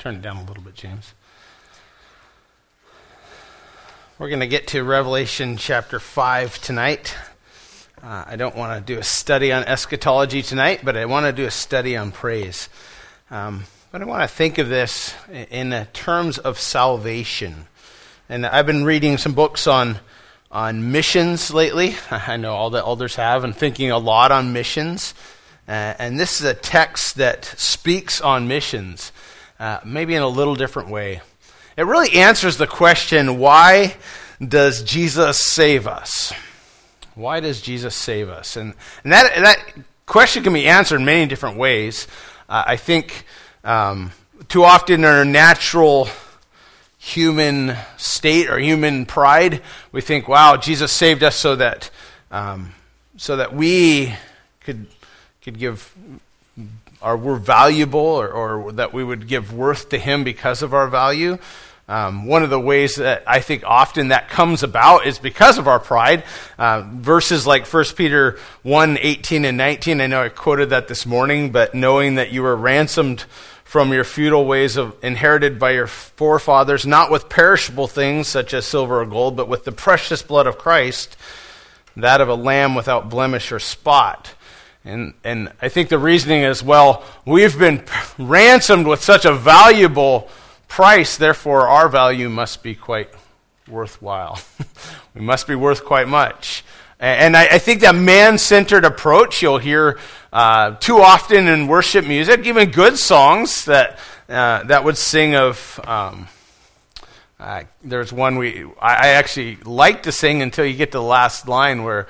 Turn it down a little bit, James. We're going to get to Revelation chapter 5 tonight. I don't want to do a study on eschatology tonight, but I want to do a study on praise. But I want to think of this in the terms of salvation. And I've been reading some books on missions lately. I know all the elders have, and thinking a lot on missions. And this is a text that speaks on missions, maybe in a little different way. It really answers the question, why does Jesus save us? Why does Jesus save us? And that question can be answered in many different ways. I think too often in our natural human state or human pride, we think, wow, Jesus saved us so that we could give we're valuable, or that we would give worth to him because of our value. One of the ways that I think often that comes about is because of our pride. Verses like 1 Peter 1, 18 and 19, I know I quoted that this morning, but knowing that you were ransomed from your futile ways inherited by your forefathers, not with perishable things such as silver or gold, but with the precious blood of Christ, that of a lamb without blemish or spot. And I think the reasoning is, well, we've been ransomed with such a valuable price, therefore our value must be quite worthwhile. We must be worth quite much. And I think that man-centered approach you'll hear too often in worship music, even good songs that would sing of. There's one I actually like to sing until you get to the last line where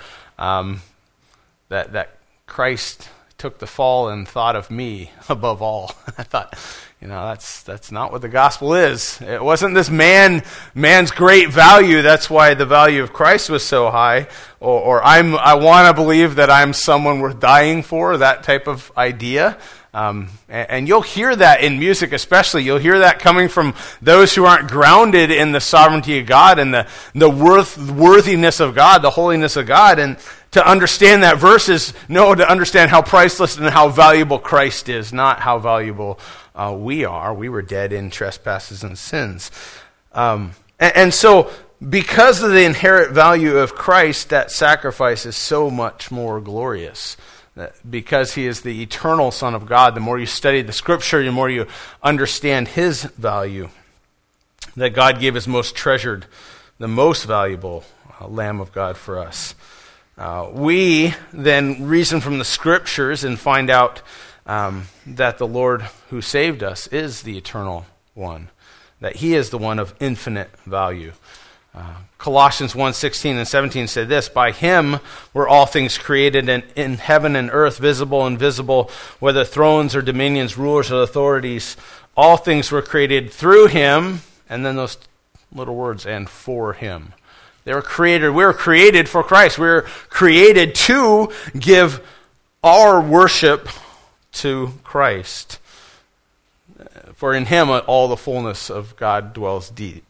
that Christ took the fall and thought of me above all. I thought, that's not what the gospel is. It wasn't this man's great value. That's why the value of Christ was so high. Or I want to believe that I'm someone worth dying for, that type of idea. And you'll hear that in music especially. You'll hear that coming from those who aren't grounded in the sovereignty of God and the worthiness of God, the holiness of God. And to understand that verse is to understand how priceless and how valuable Christ is, not how valuable we are. We were dead in trespasses and sins. And so, because of the inherent value of Christ, that sacrifice is so much more glorious. Because he is the eternal Son of God, the more you study the Scripture, the more you understand his value. That God gave his most treasured, the most valuable Lamb of God for us. We then reason from the Scriptures and find out that the Lord who saved us is the eternal one, that he is the one of infinite value. Colossians 1:16 and 17 say this: by him were all things created in heaven and earth, visible and invisible, whether thrones or dominions, rulers or authorities. All things were created through him, and then those little words, and for him. They were created. We were created for Christ. We were created to give our worship to Christ. For in him all the fullness of God dwells deep.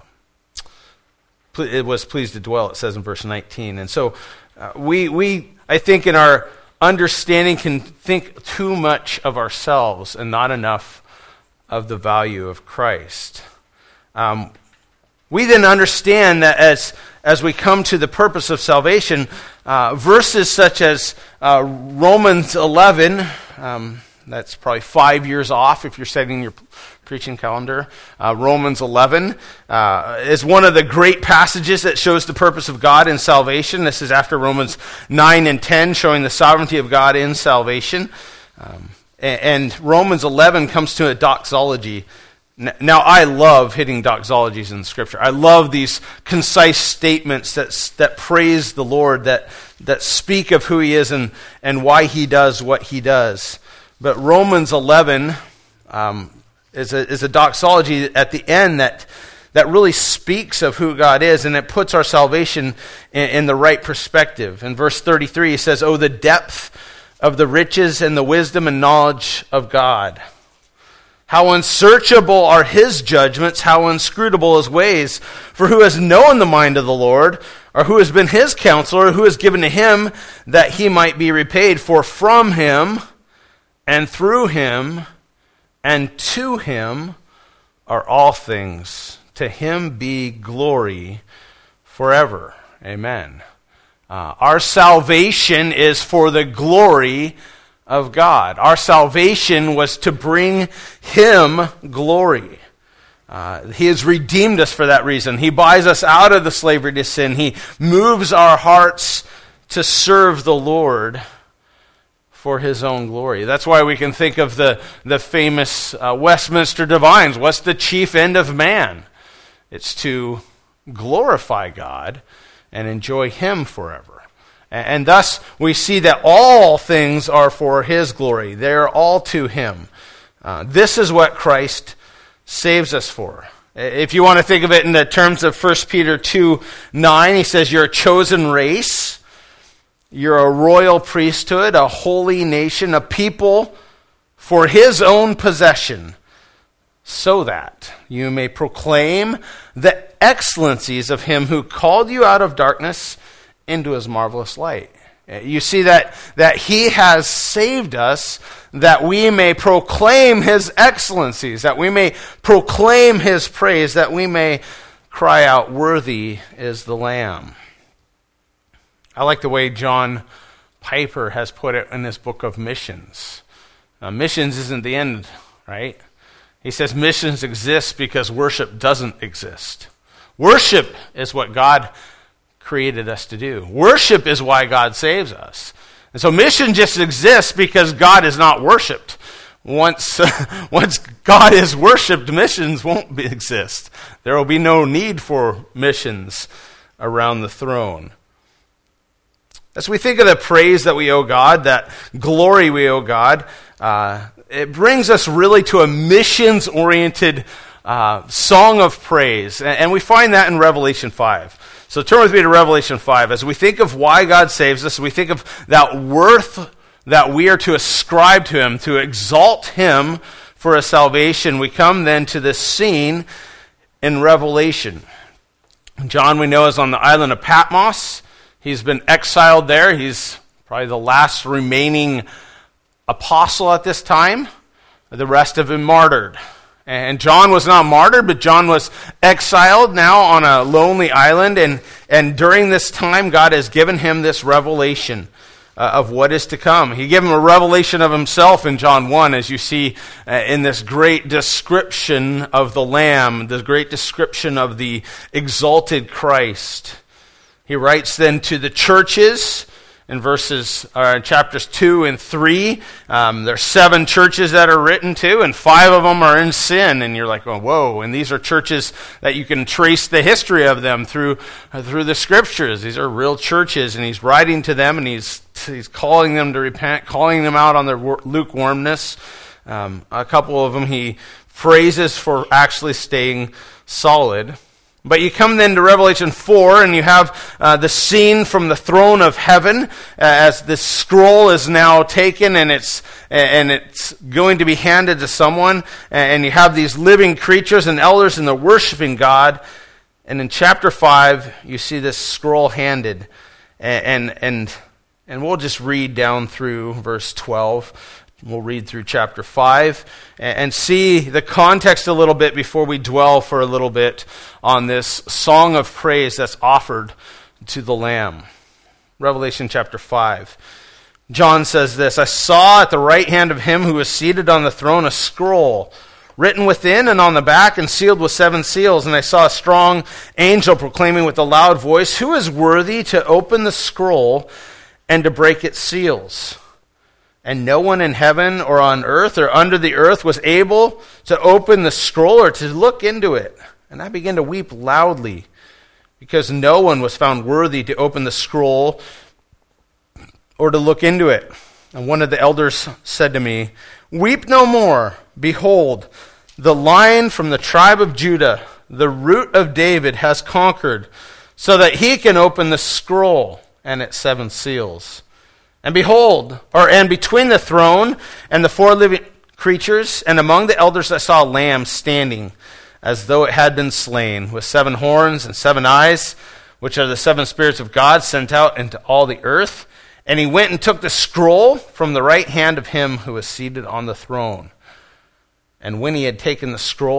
It was pleased to dwell, it says in verse 19. And so we, I think, in our understanding can think too much of ourselves and not enough of the value of Christ. We then understand that as we come to the purpose of salvation, verses such as Romans 11, that's probably 5 years off if you're setting your preaching calendar. Romans 11 is one of the great passages that shows the purpose of God in salvation. This is after Romans 9 and 10, showing the sovereignty of God in salvation. And Romans 11 comes to a doxology. Now, I love hitting doxologies in Scripture. I love these concise statements that praise the Lord, that speak of who he is and why he does what he does. But Romans 11 is a doxology at the end that really speaks of who God is, and it puts our salvation in the right perspective. In verse 33, he says, "Oh, the depth of the riches and the wisdom and knowledge of God. How unsearchable are his judgments, how inscrutable his ways. For who has known the mind of the Lord, or who has been his counselor, or who has given to him that he might be repaid? For from him and through him and to him are all things. To him be glory forever. Amen. Our salvation is for the glory of God. Our salvation was to bring him glory. He has redeemed us for that reason. He buys us out of the slavery to sin. He moves our hearts to serve the Lord for his own glory. That's why we can think of the famous Westminster Divines. What's the chief end of man? It's to glorify God and enjoy him forever. And thus we see that all things are for his glory. They are all to him. This is what Christ saves us for. If you want to think of it in the terms of 1 Peter 2:9, he says, you're a chosen race, you're a royal priesthood, a holy nation, a people for his own possession, so that you may proclaim the excellencies of him who called you out of darkness into his marvelous light. You see that he has saved us that we may proclaim his excellencies, that we may proclaim his praise, that we may cry out, worthy is the Lamb. I like the way John Piper has put it in his book of missions. Missions isn't the end, right? He says missions exist because worship doesn't exist. Worship is what God created us to do. Worship is why God saves us. And so mission just exists because God is not worshipped. Once God is worshipped, missions won't exist. There will be no need for missions around the throne. As we think of the praise that we owe God, that glory we owe God, it brings us really to a missions-oriented song of praise. And we find that in Revelation 5. So turn with me to Revelation 5. As we think of why God saves us, we think of that worth that we are to ascribe to him, to exalt him for a salvation. We come then to this scene in Revelation. John, we know, is on the island of Patmos. He's been exiled there. He's probably the last remaining apostle at this time. The rest have been martyred. And John was not martyred, but John was exiled now on a lonely island. And during this time, God has given him this revelation of what is to come. He gave him a revelation of himself in John 1, as you see in this great description of the Lamb, the great description of the exalted Christ. He writes then to the churches in chapters 2 and 3. There's 7 churches that are written to, and 5 of them are in sin. And you're like, oh, whoa. And these are churches that you can trace the history of them through the scriptures. These are real churches, and he's writing to them, and he's calling them to repent, calling them out on their lukewarmness. A couple of them he praises for actually staying solid. But you come then to Revelation 4, and you have the scene from the throne of heaven as this scroll is now taken, and it's going to be handed to someone. And you have these living creatures and elders, and they're worshiping God. And in chapter 5, you see this scroll handed, and we'll just read down through verse 12. We'll read through chapter 5 and see the context a little bit before we dwell for a little bit on this song of praise that's offered to the Lamb. Revelation chapter 5. John says this, I saw at the right hand of him who was seated on the throne a scroll written within and on the back and sealed with 7 seals. And I saw a strong angel proclaiming with a loud voice, who is worthy to open the scroll and to break its seals? And no one in heaven or on earth or under the earth was able to open the scroll or to look into it. And I began to weep loudly because no one was found worthy to open the scroll or to look into it. And one of the elders said to me, weep no more. Behold, the Lion from the tribe of Judah, the Root of David, has conquered so that he can open the scroll and its 7 seals. And behold, and between the throne and the 4 living creatures, and among the elders I saw a lamb standing, as though it had been slain, with 7 horns and 7 eyes, which are the 7 spirits of God sent out into all the earth. And he went and took the scroll from the right hand of him who was seated on the throne. And when he had taken the scroll,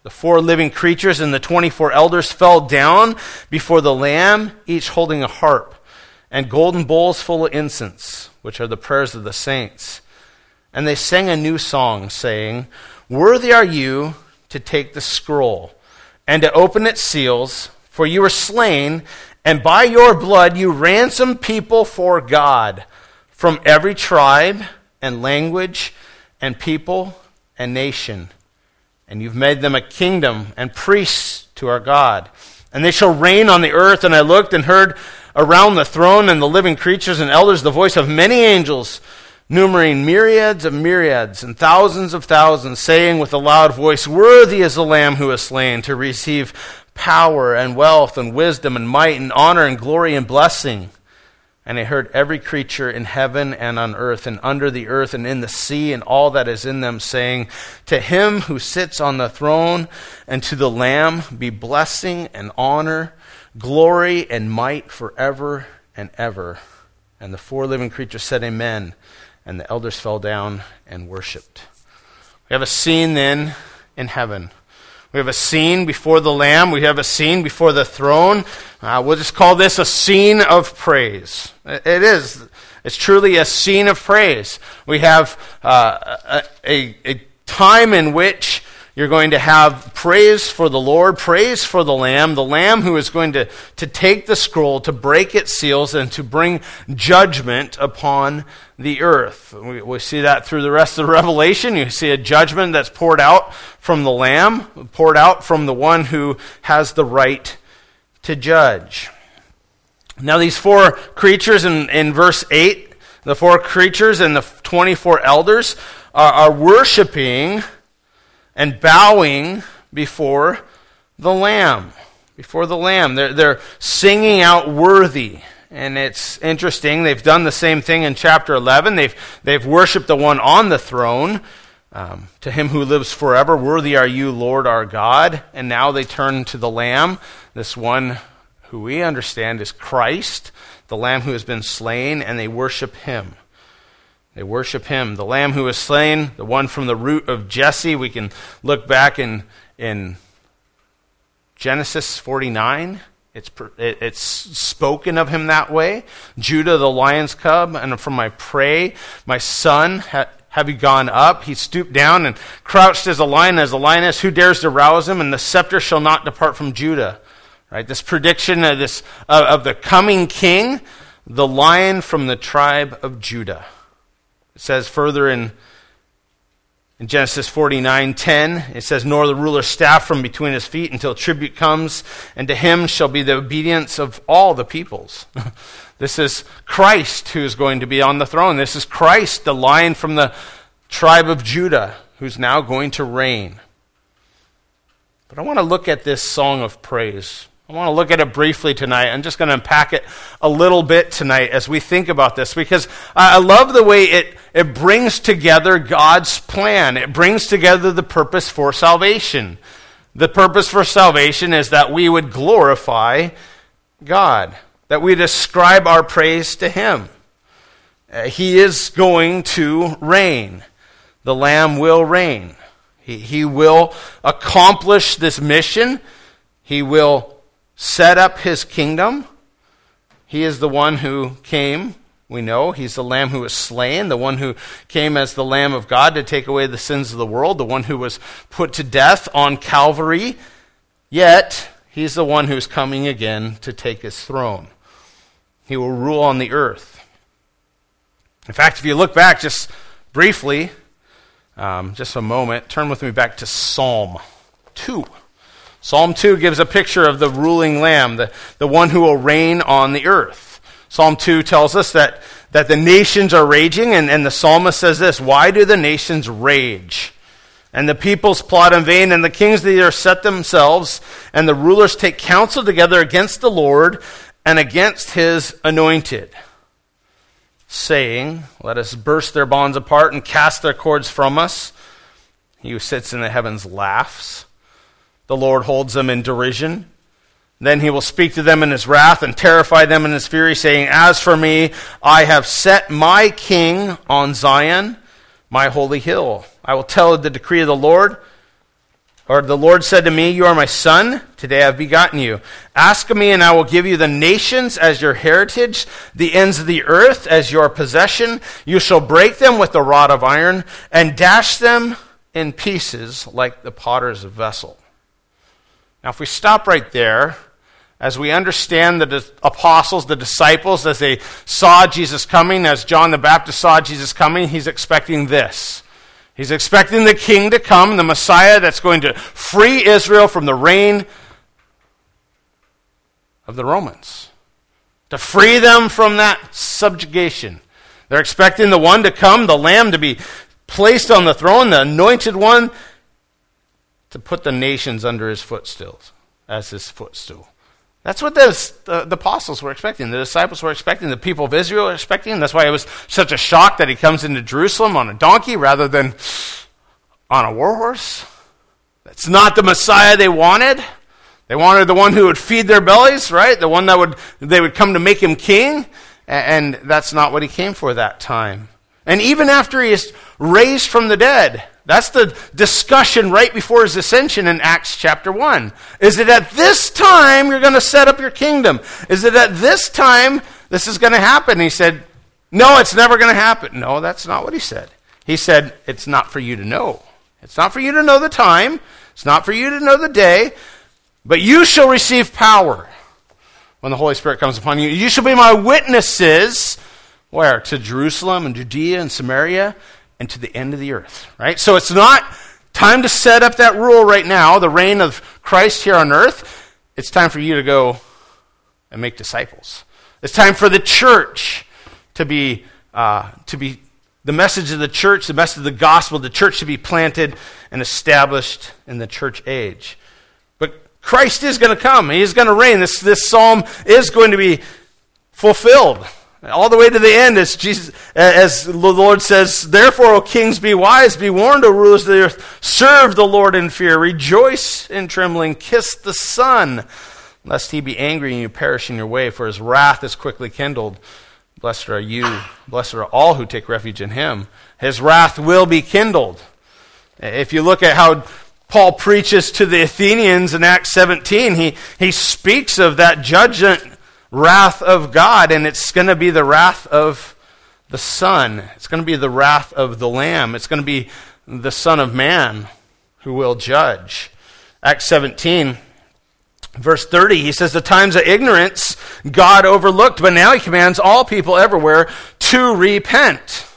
The 4 living creatures and the 24 elders fell down before the Lamb, each holding a harp and golden bowls full of incense, which are the prayers of the saints. And they sang a new song, saying, "Worthy are you to take the scroll and to open its seals, for you were slain, and by your blood you ransomed people for God from every tribe and language and people and nation. And you've made them a kingdom and priests to our God. And they shall reign on the earth." And I looked and heard around the throne and the living creatures and elders the voice of many angels, numbering myriads of myriads and thousands of thousands, saying with a loud voice, "Worthy is the Lamb who is slain to receive power and wealth and wisdom and might and honor and glory and blessing." And I heard every creature in heaven and on earth and under the earth and in the sea and all that is in them, saying, "To him who sits on the throne and to the Lamb be blessing and honor, glory and might forever and ever." And the 4 living creatures said, "Amen." And the elders fell down and worshipped. We have a scene then in heaven. We have a scene before the Lamb. We have a scene before the throne. We'll just call this a scene of praise. It is. It's truly a scene of praise. We have a time in which you're going to have praise for the Lord, praise for the Lamb who is going to take the scroll, to break its seals, and to bring judgment upon the earth. We see that through the rest of the Revelation. You see a judgment that's poured out from the Lamb, poured out from the one who has the right to judge. Now these 4 creatures in verse 8, the 4 creatures and the 24 elders are worshiping and bowing before the Lamb. Before the Lamb. They're singing out "worthy." And it's interesting, they've done the same thing in chapter 11. They've worshiped the one on the throne. To him who lives forever, "Worthy are you, Lord our God." And now they turn to the Lamb, this one who we understand is Christ, the Lamb who has been slain, and they worship him. They worship him, the Lamb who was slain, the one from the root of Jesse. We can look back in Genesis 49. It's spoken of him that way. "Judah, the lion's cub, and from my prey, my son, have you gone up? He stooped down and crouched as a lion, as a lioness. Who dares to rouse him? And the scepter shall not depart from Judah." Right? This prediction of the coming king, the lion from the tribe of Judah. It says further in Genesis 49:10, it says, "Nor the ruler's staff from between his feet until tribute comes, and to him shall be the obedience of all the peoples." This is Christ who is going to be on the throne. This is Christ, the lion from the tribe of Judah, who's now going to reign. But I want to look at this song of praise. I want to look at it briefly tonight. I'm just going to unpack it a little bit tonight as we think about this, because I love the way it brings together God's plan. It brings together the purpose for salvation. The purpose for salvation is that we would glorify God, that we ascribe our praise to him. He is going to reign. The Lamb will reign. He will accomplish this mission. He will set up his kingdom. He is the one who came. We know he's the Lamb who was slain, the one who came as the Lamb of God to take away the sins of the world, the one who was put to death on Calvary. Yet, he's the one who's coming again to take his throne. He will rule on the earth. In fact, if you look back just briefly, just a moment, turn with me back to Psalm 2. Psalm 2 gives a picture of the ruling Lamb, the one who will reign on the earth. Psalm 2 tells us that the nations are raging, and the psalmist says this, "Why do the nations rage? And the peoples plot in vain, and the kings of the earth set themselves, and the rulers take counsel together against the Lord and against his anointed, saying, let us burst their bonds apart and cast their cords from us. He who sits in the heavens laughs. The Lord holds them in derision. Then he will speak to them in his wrath and terrify them in his fury, saying, as for me, I have set my king on Zion, my holy hill. I will tell the decree of the Lord. Or the Lord said to me, you are my son, today I have begotten you. Ask of me, and I will give you the nations as your heritage, the ends of the earth as your possession. You shall break them with the rod of iron, and dash them in pieces like the potter's vessel. Now if we stop right there, as we understand the apostles, the disciples, as they saw Jesus coming, as John the Baptist saw Jesus coming, he's expecting this. He's expecting the king to come, the Messiah that's going to free Israel from the reign of the Romans, to free them from that subjugation. They're expecting the one to come, the Lamb to be placed on the throne, the anointed one, to put the nations under his footstool, as his footstool. That's what the apostles were expecting. The disciples were expecting. The people of Israel were expecting. That's why it was such a shock that he comes into Jerusalem on a donkey rather than on a war horse. That's not the Messiah they wanted. They wanted the one who would feed their bellies, right? The one that they would come to make him king. And that's not what he came for that time. And even after he is raised from the dead, that's the discussion right before his ascension in Acts chapter 1. Is it at this time you're going to set up your kingdom? Is it at this time this is going to happen? He said, no, it's never going to happen. No, that's not what he said. He said, it's not for you to know. It's not for you to know the time. It's not for you to know the day. But you shall receive power when the Holy Spirit comes upon you. You shall be my witnesses. Where? To Jerusalem and Judea and Samaria and to the end of the earth, right? So it's not time to set up that rule right now, the reign of Christ here on earth. It's time for you to go and make disciples. It's time for the church to be the message of the church, the message of the gospel, the church to be planted and established in the church age. But Christ is going to come. He is going to reign. This psalm is going to be fulfilled. All the way to the end, as the Lord says, therefore, O kings, be wise, be warned, O rulers of the earth, serve the Lord in fear, rejoice in trembling, kiss the Son, lest he be angry and you perish in your way, for his wrath is quickly kindled. Blessed are you, blessed are all who take refuge in him. His wrath will be kindled. If you look at how Paul preaches to the Athenians in Acts 17, he speaks of that judgment wrath of God, and it's going to be the wrath of the Son. It's going to be the wrath of the Lamb. It's going to be the Son of Man who will judge. Acts 17, verse 30, he says, the times of ignorance God overlooked, but now he commands all people everywhere to repent,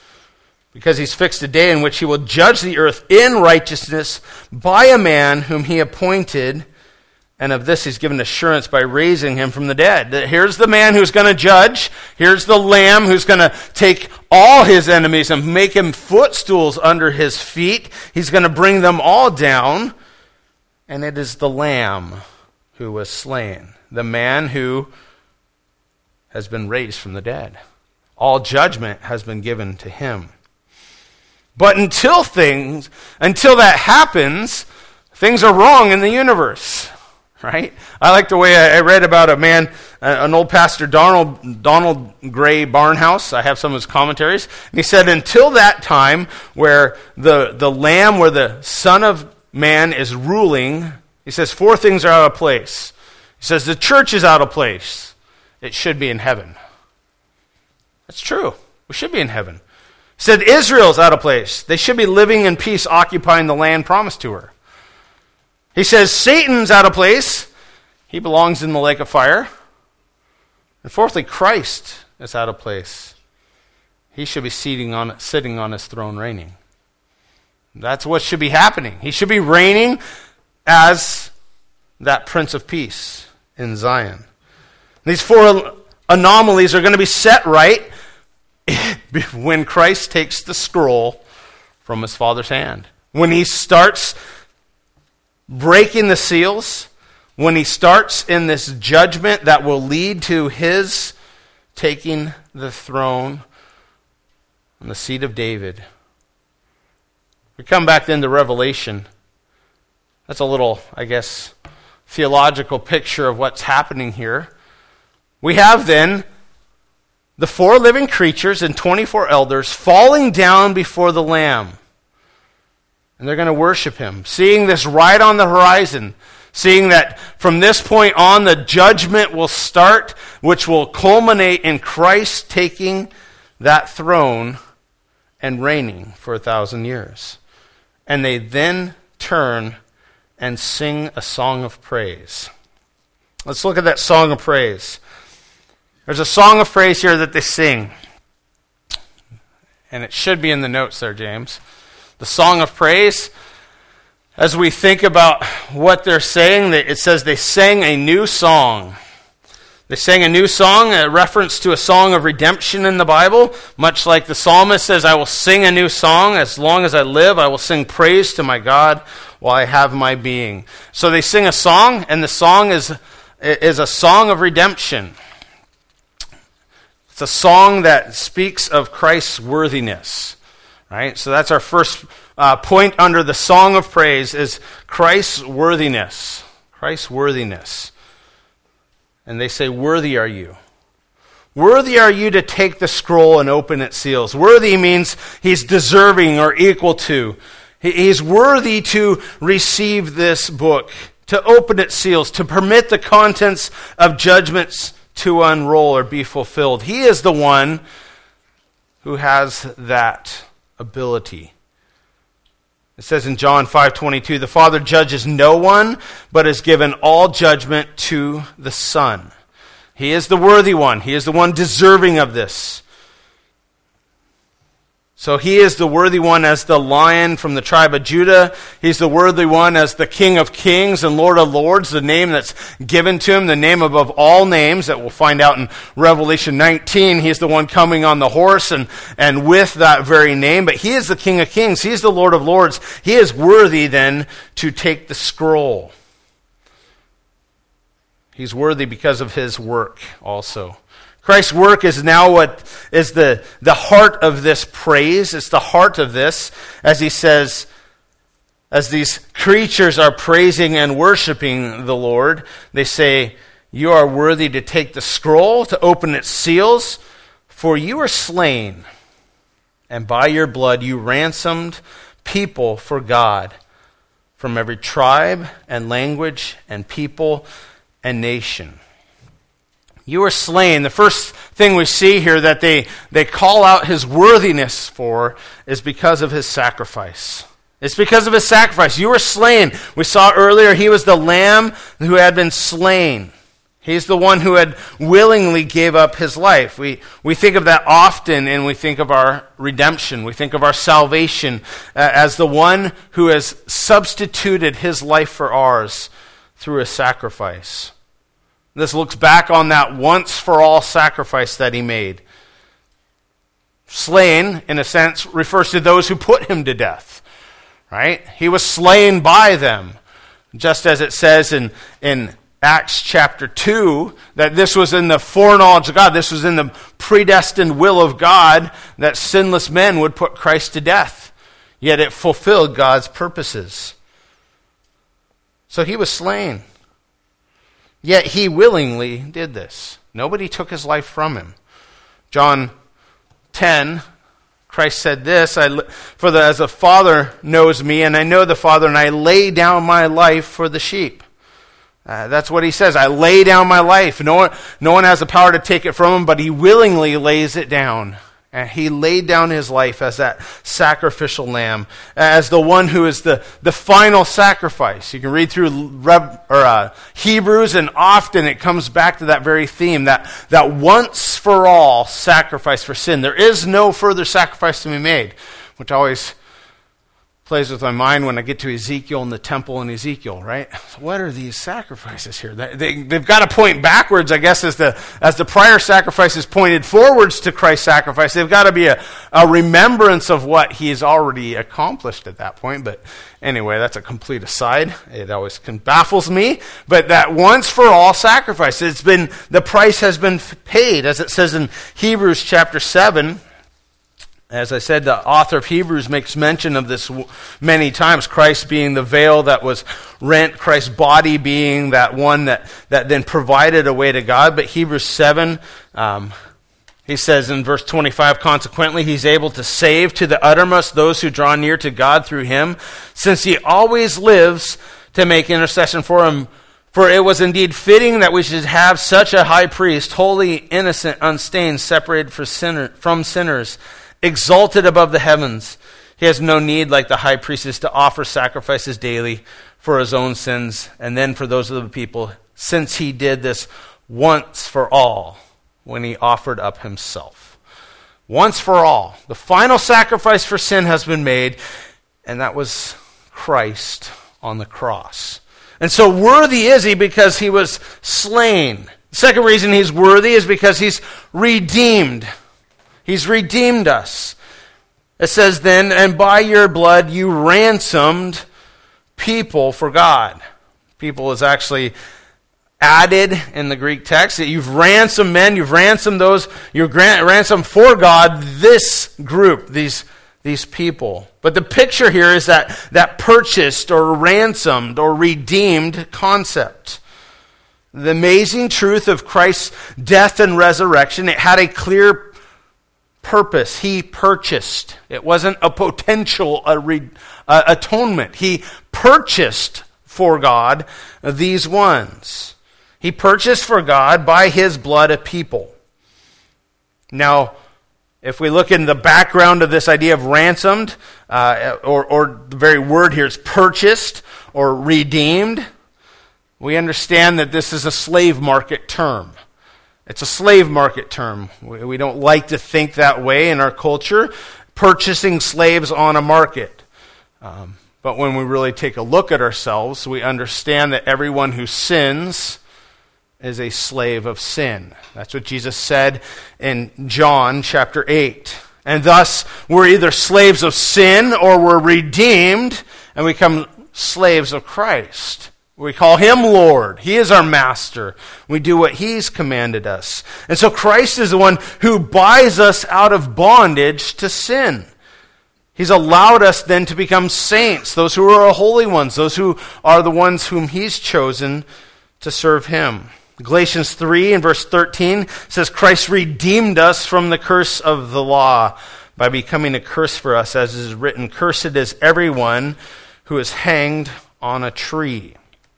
because he's fixed a day in which he will judge the earth in righteousness by a man whom he appointed. And of this he's given assurance by raising him from the dead. Here's the man who's going to judge. Here's the Lamb who's going to take all his enemies and make him footstools under his feet. He's going to bring them all down. And it is the Lamb who was slain. The man who has been raised from the dead. All judgment has been given to him. But until that happens, things are wrong in the universe. Right? I like the way I read about a man, an old pastor, Donald Gray Barnhouse. I have some of his commentaries. And he said, until that time where the Lamb, where the Son of Man is ruling, he says 4 things are out of place. He says the church is out of place. It should be in heaven. That's true. We should be in heaven. He said Israel's out of place. They should be living in peace, occupying the land promised to her. He says Satan's out of place. He belongs in the lake of fire. And fourthly, Christ is out of place. He should be sitting on his throne reigning. That's what should be happening. He should be reigning as that Prince of Peace in Zion. These 4 anomalies are going to be set right when Christ takes the scroll from his Father's hand. When he starts breaking the seals, when he starts in this judgment that will lead to his taking the throne on the seat of David. We come back then to Revelation. That's a little, I guess, theological picture of what's happening here. We have then the 4 living creatures and 24 elders falling down before the Lamb. And they're going to worship him, seeing this right on the horizon, seeing that from this point on the judgment will start, which will culminate in Christ taking that throne and reigning for 1,000 years. And they then turn and sing a song of praise. Let's look at that song of praise. There's a song of praise here that they sing. And it should be in the notes there, James. The song of praise, as we think about what they're saying, it says they sang a new song. They sang a new song, a reference to a song of redemption in the Bible, much like the psalmist says, I will sing a new song. As long as I live, I will sing praise to my God while I have my being. So they sing a song, and the song is a song of redemption. It's a song that speaks of Christ's worthiness. Right? So that's our first point under the song of praise is Christ's worthiness. Christ's worthiness. And they say, worthy are you. Worthy are you to take the scroll and open its seals. Worthy means he's deserving or equal to. He's worthy to receive this book, to open its seals, to permit the contents of judgments to unroll or be fulfilled. He is the one who has that ability. It says in John 5:22, the Father judges no one, but has given all judgment to the Son. He is the worthy one. He is the one deserving of this. So he is the worthy one as the Lion from the tribe of Judah. He's the worthy one as the King of Kings and Lord of Lords, the name that's given to him, the name above all names that we'll find out in Revelation 19. He's the one coming on the horse and with that very name. But he is the King of Kings. He's the Lord of Lords. He is worthy then to take the scroll. He's worthy because of his work also. Christ's work is now what is the heart of this praise. It's the heart of this, as he says, as these creatures are praising and worshiping the Lord, they say, you are worthy to take the scroll, to open its seals, for you were slain, and by your blood you ransomed people for God from every tribe and language and people and nation. You were slain. The first thing we see here that they call out his worthiness for is because of his sacrifice. It's because of his sacrifice. You were slain. We saw earlier he was the lamb who had been slain. He's the one who had willingly gave up his life. We think of that often, and we think of our redemption. We think of our salvation as the one who has substituted his life for ours through a sacrifice. This looks back on that once-for-all sacrifice that he made. Slain, in a sense, refers to those who put him to death. Right? He was slain by them. Just as it says in Acts chapter 2, that this was in the foreknowledge of God, this was in the predestined will of God, that sinless men would put Christ to death. Yet it fulfilled God's purposes. So he was slain. Yet he willingly did this. Nobody took his life from him. John 10, Christ said this, as the Father knows me, and I know the Father, and I lay down my life for the sheep. That's what he says. I lay down my life. No one has the power to take it from him, but he willingly lays it down. And he laid down his life as that sacrificial lamb, as the one who is the final sacrifice. You can read through Hebrews, and often it comes back to that very theme, that once-for-all sacrifice for sin. There is no further sacrifice to be made, which always plays with my mind when I get to Ezekiel and the temple in Ezekiel, right? What are these sacrifices here? They've got to point backwards, I guess, as the prior sacrifices pointed forwards to Christ's sacrifice. They've got to be a remembrance of what he's already accomplished at that point. But anyway, that's a complete aside. It always baffles me. But that once-for-all sacrifice, the price has been paid, as it says in Hebrews chapter 7. As I said, the author of Hebrews makes mention of this many times, Christ being the veil that was rent, Christ's body being that one that then provided a way to God. But Hebrews 7, He says in verse 25, consequently, he's able to save to the uttermost those who draw near to God through him, since he always lives to make intercession for him. For it was indeed fitting that we should have such a high priest, holy, innocent, unstained, separated from sinners, exalted above the heavens. He has no need, like the high priest is, to offer sacrifices daily for his own sins and then for those of the people, since he did this once for all when he offered up himself. Once for all. The final sacrifice for sin has been made, and that was Christ on the cross. And so worthy is he because he was slain. The second reason he's worthy is because he's redeemed. He's redeemed us. It says then, and by your blood you ransomed people for God. People is actually added in the Greek text. You've ransomed men, you've ransomed those, you've ransomed for God this group, these people. But the picture here is that purchased or ransomed or redeemed concept. The amazing truth of Christ's death and resurrection, it had a clear purpose. He purchased. It wasn't a potential atonement. He purchased for God these ones. He purchased for God by his blood a people. Now, if we look in the background of this idea of ransomed, or the very word here is purchased or redeemed, we understand that this is a slave market term. It's a slave market term. We don't like to think that way in our culture, purchasing slaves on a market. But when we really take a look at ourselves, we understand that everyone who sins is a slave of sin. That's what Jesus said in John chapter 8. And thus, we're either slaves of sin or we're redeemed and we become slaves of Christ. We call him Lord. He is our master. We do what he's commanded us. And so Christ is the one who buys us out of bondage to sin. He's allowed us then to become saints, those who are holy ones, those who are the ones whom he's chosen to serve him. Galatians 3 and verse 13 says, Christ redeemed us from the curse of the law by becoming a curse for us, as is written, cursed is everyone who is hanged on a tree.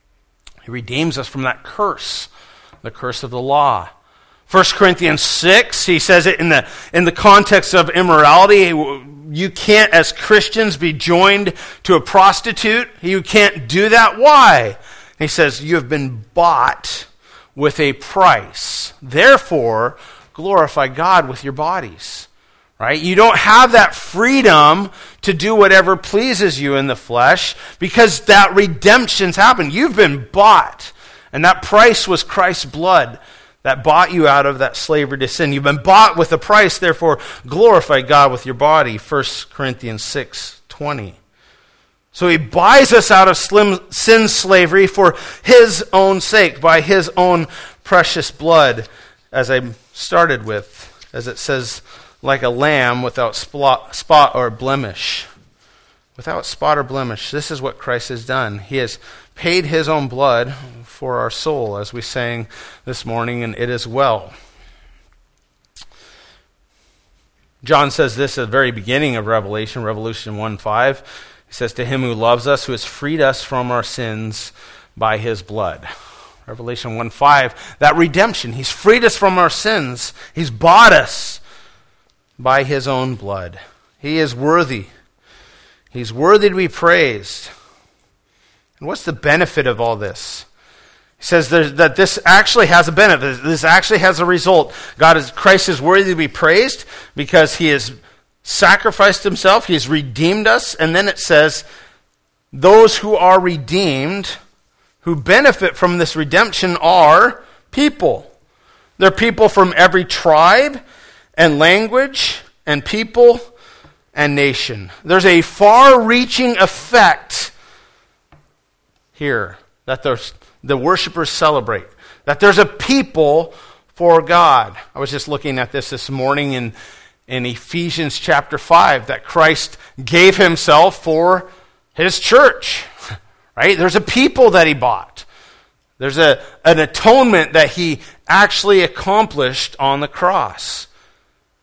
He redeems us from that curse, the curse of the law. 1 Corinthians 6, he says it in the context of immorality. You can't, as Christians, be joined to a prostitute. You can't do that. Why? He says, you have been bought with a price. Therefore, glorify God with your bodies. Right? You don't have that freedom to do whatever pleases you in the flesh because that redemption's happened. You've been bought. And that price was Christ's blood that bought you out of that slavery to sin. You've been bought with a price, therefore glorify God with your body. 1 Corinthians 6:20. So he buys us out of sin slavery for his own sake, by his own precious blood, as I started with, as it says, like a lamb without spot or blemish. Without spot or blemish. This is what Christ has done. He has paid his own blood for our soul, as we sang this morning, and it is well. John says this at the very beginning of Revelation 1:5. He says, to him who loves us, who has freed us from our sins by his blood. Revelation 1:5, that redemption. He's freed us from our sins. He's bought us by his own blood. He is worthy. He's worthy to be praised. And what's the benefit of all this? He says that this actually has a benefit. This actually has a result. Christ is worthy to be praised because he has sacrificed himself. He has redeemed us. And then it says, those who are redeemed, who benefit from this redemption, are people. They're people from every tribe and language and people and nation. There's a far-reaching effect here that the worshipers celebrate. That there's a people for God. I was just looking at this morning in Ephesians chapter 5, that Christ gave himself for his church. Right? There's a people that he bought. There's an atonement that he actually accomplished on the cross.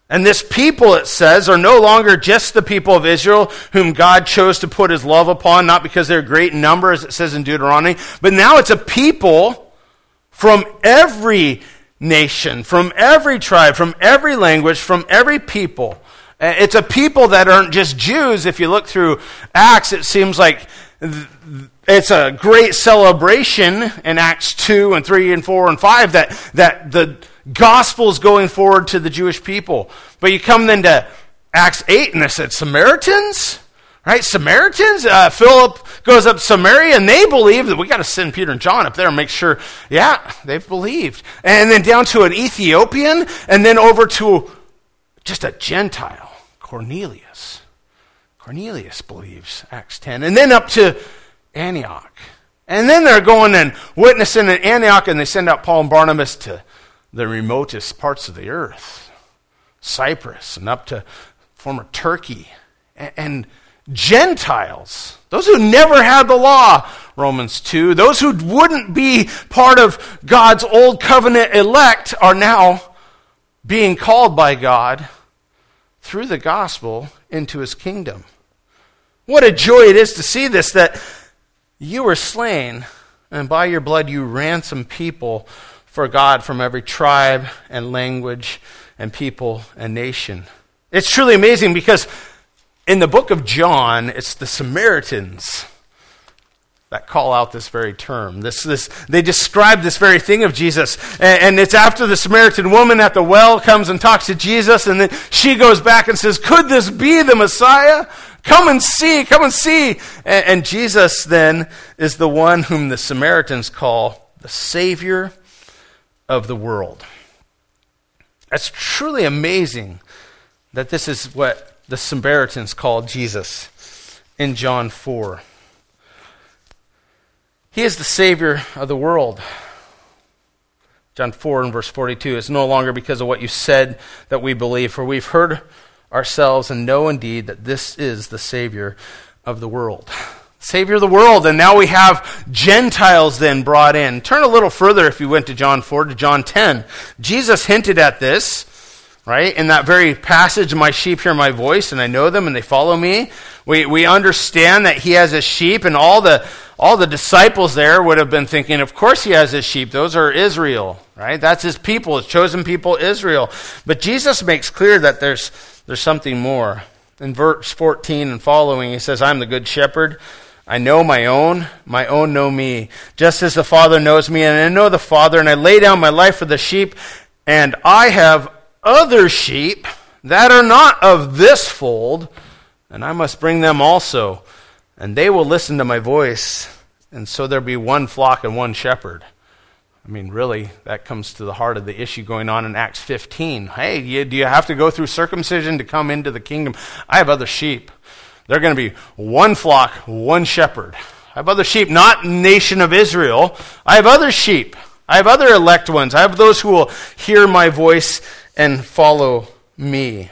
And this people, it says, are no longer just the people of Israel whom God chose to put his love upon, not because they're great in number, as it says in Deuteronomy, but now it's a people from every nation, from every tribe, from every language, from every people. It's a people that aren't just Jews. If you look through Acts, it seems like it's a great celebration in Acts 2 and 3 and 4 and 5 that the gospel's going forward to the Jewish people. But you come then to Acts 8 and it said Samaritans, right? Samaritans? Philip goes up to Samaria and they believe that we got to send Peter and John up there and make sure, yeah, they've believed. And then down to an Ethiopian and then over to just a Gentile, Cornelius. Cornelius believes, Acts 10. And then up to Antioch. And then they're going and witnessing in Antioch and they send out Paul and Barnabas to the remotest parts of the earth, Cyprus and up to former Turkey, and Gentiles, those who never had the law, Romans 2, those who wouldn't be part of God's old covenant elect are now being called by God through the gospel into his kingdom. What a joy it is to see this, that you were slain, and by your blood you ransomed people for God from every tribe and language and people and nation. It's truly amazing because in the book of John, it's the Samaritans that call out this very term. They describe this very thing of Jesus. And it's after the Samaritan woman at the well comes and talks to Jesus, and then she goes back and says, could this be the Messiah? Come and see, come and see. And Jesus then is the one whom the Samaritans call the Savior of the world. It's truly amazing that this is what the Samaritans called Jesus in John 4. He is the Savior of the world. John 4 and verse 42, it's no longer because of what you said that we believe, for we've heard ourselves and know indeed that this is the Savior of the world. Savior of the world, and now we have Gentiles then brought in. Turn a little further if you went to John 4 to John 10. Jesus hinted at this, right? In that very passage, my sheep hear my voice and I know them and they follow me. We understand that he has his sheep, and all the disciples there would have been thinking, of course he has his sheep. Those are Israel, right? That's his people, his chosen people, Israel. But Jesus makes clear that there's something more. In verse 14 and following, he says, I'm the good shepherd. I know my own know me, just as the Father knows me, and I know the Father, and I lay down my life for the sheep, and I have other sheep that are not of this fold, and I must bring them also, and they will listen to my voice, and so there'll be one flock and one shepherd. I mean, really, that comes to the heart of the issue going on in Acts 15. Hey, do you have to go through circumcision to come into the kingdom? I have other sheep. They're going to be one flock, one shepherd. I have other sheep, not nation of Israel. I have other sheep. I have other elect ones. I have those who will hear my voice and follow me.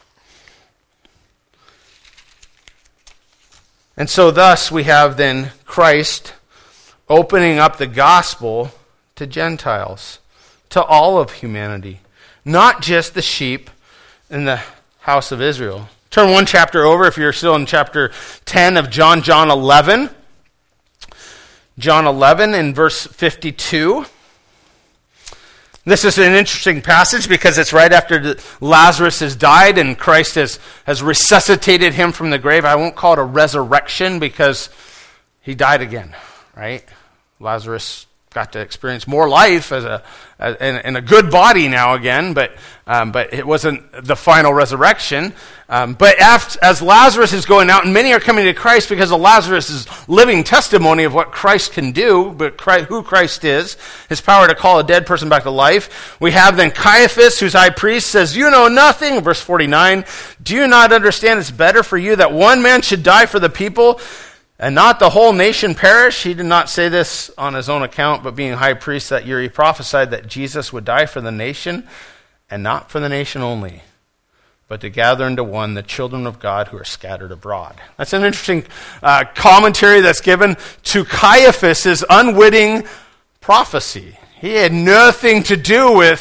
And so thus we have then Christ opening up the gospel to Gentiles, to all of humanity, not just the sheep in the house of Israel. Turn one chapter over if you're still in chapter 10 of John 11. John 11 in verse 52. This is an interesting passage because it's right after Lazarus has died and Christ has resuscitated him from the grave. I won't call it a resurrection because he died again, right? Lazarus got to experience more life in a good body now again, but it wasn't the final resurrection. But as Lazarus is going out, and many are coming to Christ because of Lazarus' living testimony of what Christ can do, but who Christ is, his power to call a dead person back to life. We have then Caiaphas, who's high priest, says, you know nothing, verse 49, do you not understand it's better for you that one man should die for the people and not the whole nation perish? He did not say this on his own account, but being high priest that year, he prophesied that Jesus would die for the nation, and not for the nation only, but to gather into one the children of God who are scattered abroad. That's an interesting commentary that's given to Caiaphas' unwitting prophecy. He had nothing to do with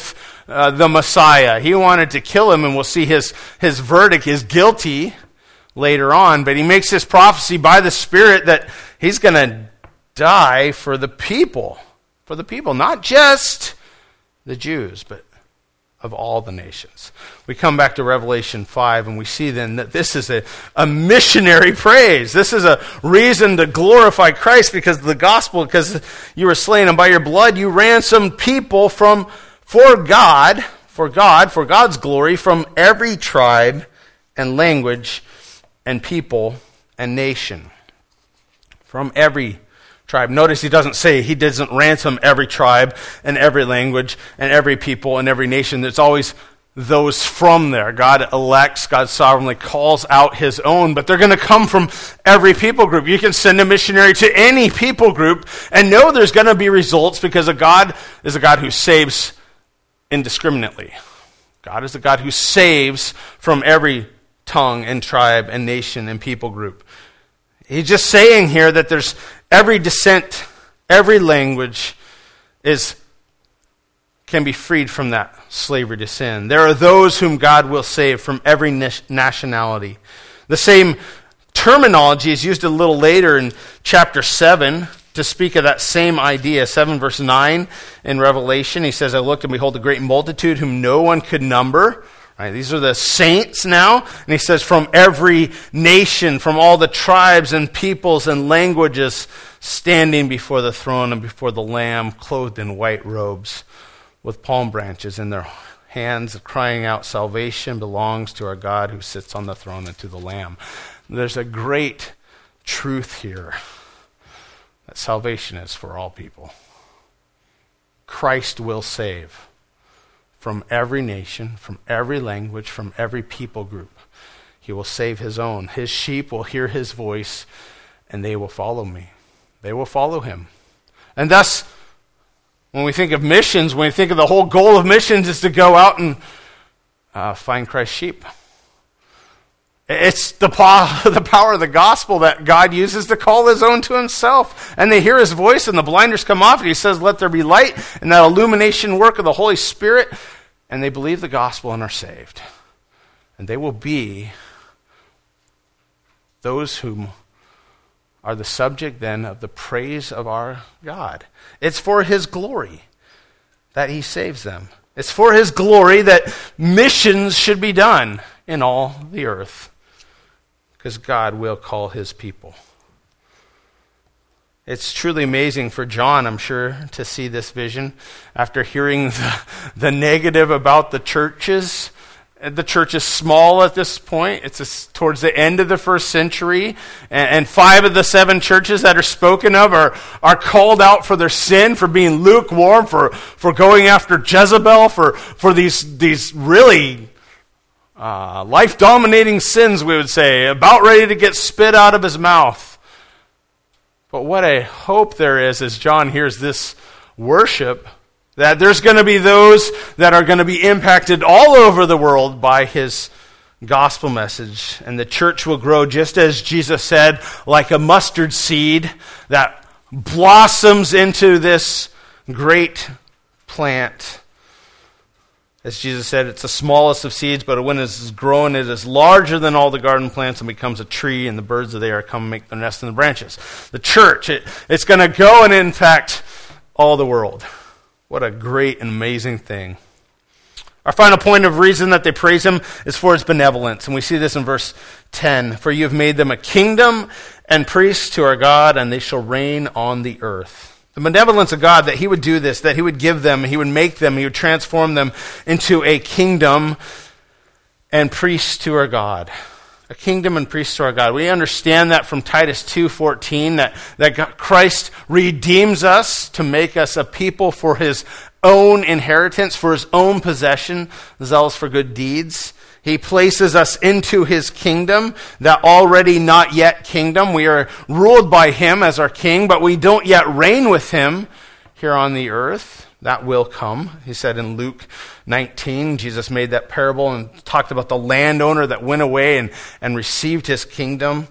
the Messiah. He wanted to kill him, and we'll see his verdict is guilty later on. But he makes this prophecy by the Spirit that he's going to die for the people. For the people, not just the Jews, but of all the nations. We come back to Revelation 5, and we see then that this is a missionary praise. This is a reason to glorify Christ because of the gospel, because you were slain, and by your blood you ransomed people for God's glory, from every tribe and language and people and nation. From every tribe. Notice he doesn't ransom every tribe and every language and every people and every nation. There's always those from there. God elects, God sovereignly calls out his own, but they're going to come from every people group. You can send a missionary to any people group and know there's going to be results, because God is a God who saves indiscriminately. God is a God who saves from every tongue and tribe and nation and people group. He's just saying here that there's every descent, every language can be freed from that slavery to sin. There are those whom God will save from every nationality. The same terminology is used a little later in chapter 7 to speak of that same idea. 7 verse 9 in Revelation, he says, I looked and behold a great multitude whom no one could number. Right, these are the saints now. And he says, from every nation, from all the tribes and peoples and languages, standing before the throne and before the Lamb, clothed in white robes, with palm branches in their hands, crying out, salvation belongs to our God who sits on the throne and to the Lamb. There's a great truth here, that salvation is for all people. Christ will save. From every nation, from every language, from every people group. He will save his own. His sheep will hear his voice, and they will follow me. They will follow him. And thus, when we think of missions, when we think of the whole goal of missions is to go out and find Christ's sheep. It's the power of the gospel that God uses to call his own to himself. And they hear his voice, and the blinders come off, and he says, let there be light, and that illumination work of the Holy Spirit. And they believe the gospel and are saved. And they will be those whom are the subject then of the praise of our God. It's for his glory that he saves them. It's for his glory that missions should be done in all the earth, because God will call his people. It's truly amazing for John, I'm sure, to see this vision after hearing the negative about the churches. The church is small at this point. It's towards the end of the first century. And 5 of the 7 churches that are spoken of are called out for their sin, for being lukewarm, for going after Jezebel, for these really life-dominating sins, we would say, about ready to get spit out of his mouth. But what a hope there is as John hears this worship, that there's going to be those that are going to be impacted all over the world by his gospel message. And the church will grow, just as Jesus said, like a mustard seed that blossoms into this great plant. As Jesus said, it's the smallest of seeds, but when it is grown, it is larger than all the garden plants and becomes a tree, and the birds of the air come and make their nest in the branches. The church, it's going to go and impact all the world. What a great and amazing thing. Our final point of reason that they praise him is for his benevolence. And we see this in verse 10. For you have made them a kingdom and priests to our God, and they shall reign on the earth. The benevolence of God, that he would do this, that he would give them, he would make them, he would transform them into a kingdom and priests to our God. A kingdom and priests to our God. We understand that from Titus 2:14, that Christ redeems us to make us a people for his own inheritance, for his own possession, zealous for good deeds. He places us into his kingdom, that already not yet kingdom. We are ruled by him as our king, but we don't yet reign with him here on the earth. That will come. He said in Luke 19, Jesus made that parable and talked about the landowner that went away and received his kingdom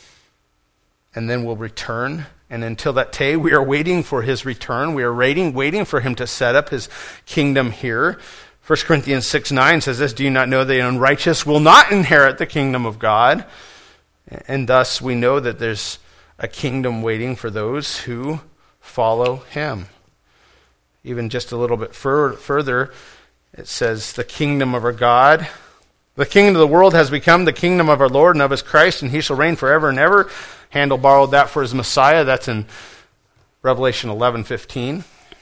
and then will return. And until that day, we are waiting for his return. We are waiting for him to set up his kingdom here 1 Corinthians 6:9 says this, "Do you not know that the unrighteous will not inherit the kingdom of God?" And thus we know that there's a kingdom waiting for those who follow him. Even just a little bit further, it says, "The kingdom of our God, the kingdom of the world has become the kingdom of our Lord and of his Christ, and he shall reign forever and ever." Handel borrowed that for his Messiah. That's in Revelation 11:15.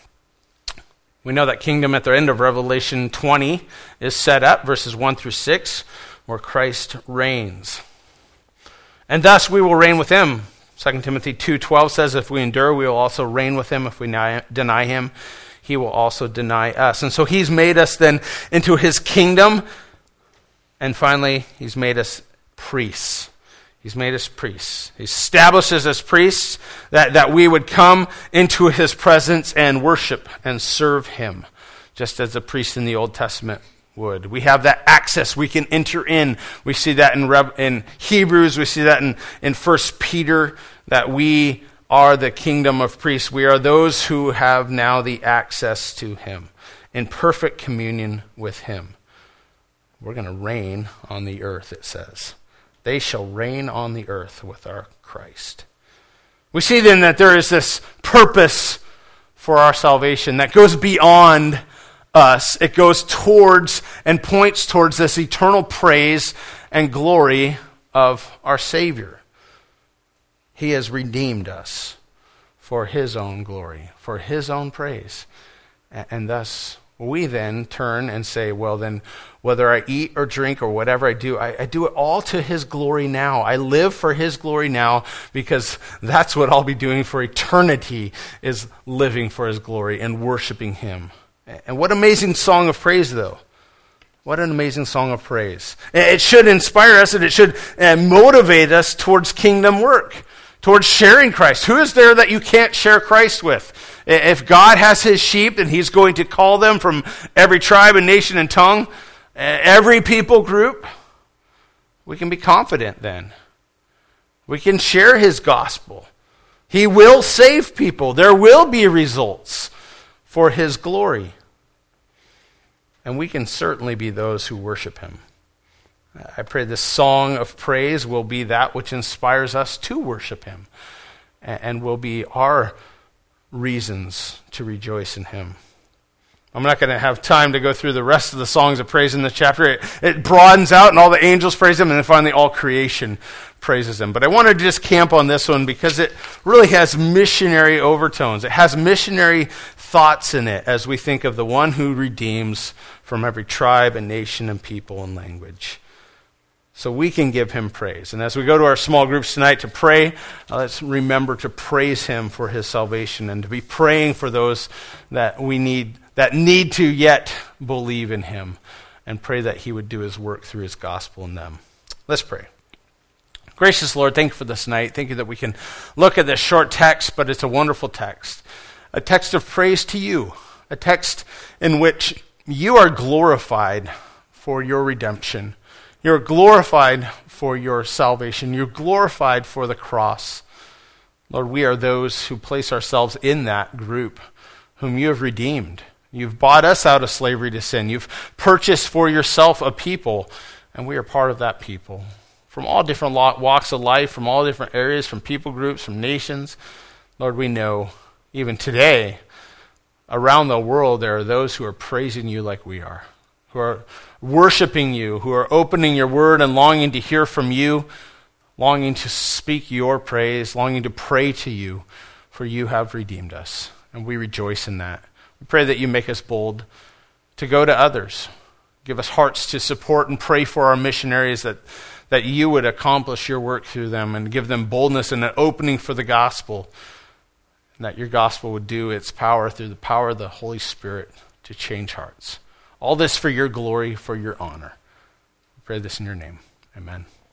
We know that kingdom at the end of Revelation 20 is set up, verses 1 through 6, where Christ reigns. And thus we will reign with him. 2 Timothy 2:12 says, "If we endure, we will also reign with him. If we deny him, he will also deny us." And so he's made us then into his kingdom. And finally, he's made us priests. He's made us priests. He establishes us priests that we would come into his presence and worship and serve him, just as the priests in the Old Testament would. We have that access. We can enter in. We see that in Hebrews. We see that in 1 Peter, that we are the kingdom of priests. We are those who have now the access to him in perfect communion with him. We're going to reign on the earth, it says. They shall reign on the earth with our Christ. We see then that there is this purpose for our salvation that goes beyond us. It goes towards and points towards this eternal praise and glory of our Savior. He has redeemed us for his own glory, for his own praise. And thus we then turn and say, well then, whether I eat or drink or whatever I do it all to his glory now. I live for his glory now, because that's what I'll be doing for eternity, is living for his glory and worshiping him. And what amazing song of praise, though. What an amazing song of praise. It should inspire us, and it should motivate us towards kingdom work, towards sharing Christ. Who is there that you can't share Christ with? If God has his sheep, then he's going to call them from every tribe and nation and tongue, every people group. We can be confident then. We can share his gospel. He will save people. There will be results for his glory. And we can certainly be those who worship him. I pray this song of praise will be that which inspires us to worship him, and will be our reasons to rejoice in him. I'm not going to have time to go through the rest of the songs of praise in this chapter. It broadens out, and all the angels praise him, and then finally all creation praises him. But I wanted to just camp on this one because it really has missionary overtones. It has missionary thoughts in it as we think of the one who redeems from every tribe and nation and people and language. So we can give him praise. And as we go to our small groups tonight to pray, let's remember to praise him for his salvation, and to be praying for those that need to yet believe in him, and pray that he would do his work through his gospel in them. Let's pray. Gracious Lord, thank you for this night. Thank you that we can look at this short text, but it's a wonderful text. A text of praise to you. A text in which you are glorified for your redemption. You're glorified for your salvation. You're glorified for the cross. Lord, we are those who place ourselves in that group, whom you have redeemed. You've bought us out of slavery to sin. You've purchased for yourself a people, and we are part of that people. From all different walks of life, from all different areas, from people groups, from nations. Lord, we know, even today, around the world, there are those who are praising you like we are, who are worshiping you, who are opening your word and longing to hear from you, longing to speak your praise, longing to pray to you, for you have redeemed us, and we rejoice in that. We pray that you make us bold to go to others. Give us hearts to support and pray for our missionaries, that you would accomplish your work through them and give them boldness and an opening for the gospel, and that your gospel would do its power through the power of the Holy Spirit to change hearts. All this for your glory, for your honor. We pray this in your name. Amen.